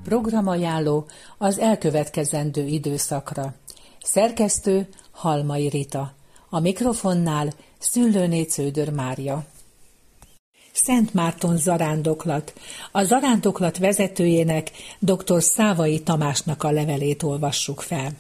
Programajánló az elkövetkezendő időszakra. Szerkesztő Halmai Rita. A mikrofonnál Szüllőné Cződör Mária. Szent Márton zarándoklat. A zarándoklat vezetőjének, dr. Szávai Tamásnak a levelét olvassuk fel.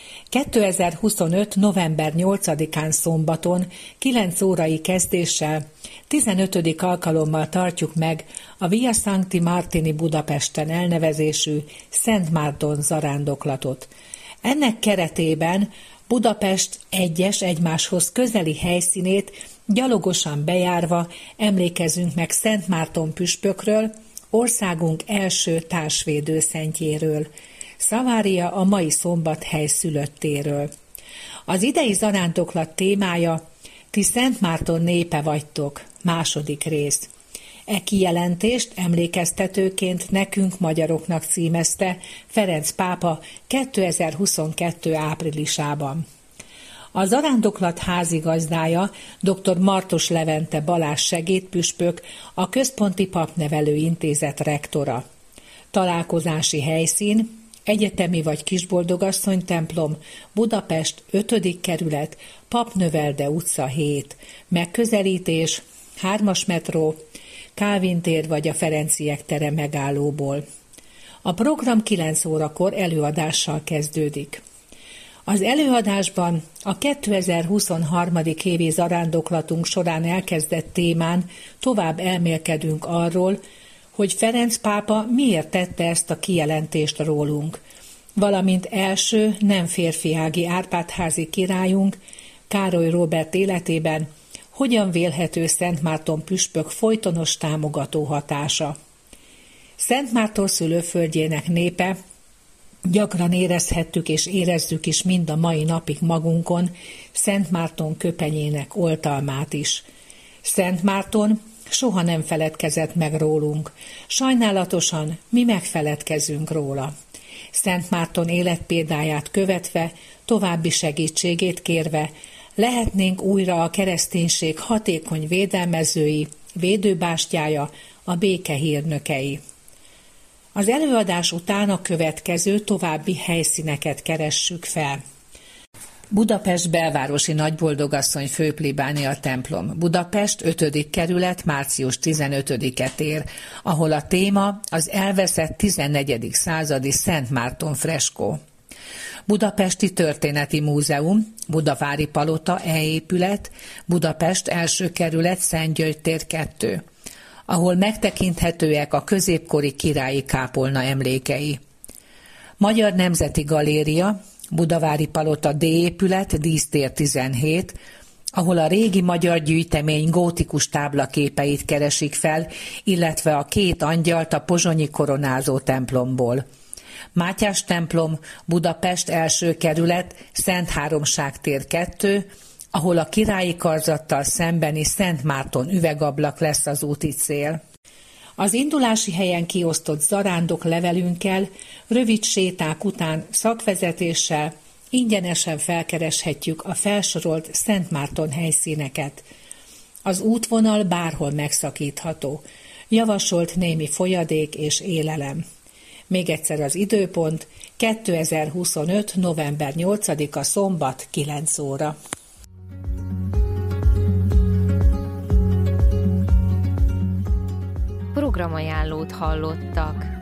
2025. november 8-án szombaton 9 órai kezdéssel 15. alkalommal tartjuk meg a Via Sancti Martini Budapesten elnevezésű Szent Márton zarándoklatot. Ennek keretében Budapest egyes egymáshoz közeli helyszínét gyalogosan bejárva emlékezünk meg Szent Márton püspökről, országunk első társvédőszentjéről, Szavária a mai Szombathely szülöttéről. Az idei zarándoklat témája Ti Szent Márton népe vagytok, második rész. E kijelentést emlékeztetőként nekünk magyaroknak címezte Ferenc pápa 2022. áprilisában. A zarándoklat házigazdája dr. Martos Levente Balázs segédpüspök, a Központi Papnevelő Intézet rektora. Találkozási helyszín: Egyetemi vagy Kisboldogasszony templom, Budapest 5. kerület, Papnövelde utca 7. Megközelítés: 3-as metró, Kálvin tér vagy a Ferenciek tere megállóból. A program 9 órakor előadással kezdődik. Az előadásban a 2023. évi zarándoklatunk során elkezdett témán tovább elmélkedünk arról, hogy Ferenc pápa miért tette ezt a kijelentést rólunk, valamint első nem férfiági Árpád-házi királyunk, Károly Róbert életében hogyan vélhető Szent Márton püspök folytonos támogató hatása. Szent Márton szülőföldjének népe, gyakran érezhettük és érezzük is mind a mai napig magunkon Szent Márton köpenyének oltalmát is. Szent Márton soha nem feledkezett meg rólunk, sajnálatosan mi megfeledkezünk róla. Szent Márton életpéldáját követve, további segítségét kérve, lehetnénk újra a kereszténység hatékony védelmezői, védőbástyája, a béke hírnökei. Az előadás után a következő további helyszíneket keressük fel. Budapest belvárosi Nagyboldogasszony főplébánia templom, Budapest 5. kerület, március 15-e tér, ahol a téma az elveszett 14. századi Szent Márton freskó. Budapesti Történeti Múzeum, Budavári Palota E-épület, Budapest 1. kerület, Szent György tér 2, ahol megtekinthetőek a középkori királyi kápolna emlékei. Magyar Nemzeti Galéria, Budavári Palota D-épület, Dísztér 17, ahol a régi magyar gyűjtemény gótikus táblaképeit keresik fel, illetve a 2 angyalt a pozsonyi koronázó templomból. Mátyás templom, Budapest 1. kerület, Szent Háromság tér 2, ahol a királyi karzattal szembeni Szent Márton üvegablak lesz az úti cél. Az indulási helyen kiosztott zarándok levelünkkel, rövid séták után szakvezetéssel ingyenesen felkereshetjük a felsorolt Szent Márton helyszíneket. Az útvonal bárhol megszakítható, javasolt némi folyadék és élelem. Még egyszer az időpont: 2025. november 8-a szombat 9 óra. Programajánlót hallottak.